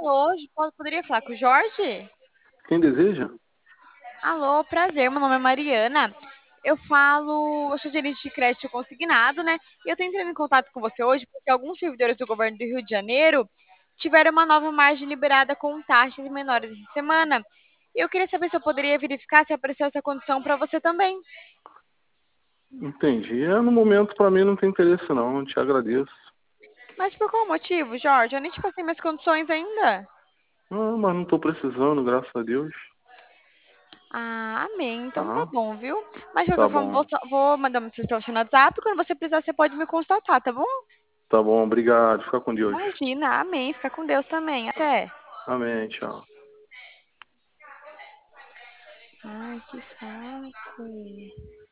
Hoje poderia falar com o Jorge? Quem deseja? Alô, prazer, meu nome é Mariana. Eu sou gerente de crédito consignado, né? E eu tô entrando em contato com você hoje porque alguns servidores do governo do Rio de Janeiro tiveram uma nova margem liberada com taxas menores essa semana. E eu queria saber se eu poderia verificar se apareceu essa condição para você também. Entendi. No momento, para mim, não tem interesse, não. Eu te agradeço. Mas por qual motivo, Jorge? Eu nem te passei minhas condições ainda. Mas não estou precisando, graças a Deus. Ah, amém. Então tá Tá? bom, viu? Mas de Tá qualquer forma, bom. vou mandar uma mensagem pra você no WhatsApp. Quando você precisar, você pode me constatar, tá bom? Tá bom, obrigado. Fica com Deus. Imagina, amém. Fica com Deus também. Até. Amém, tchau. Ai, que saco.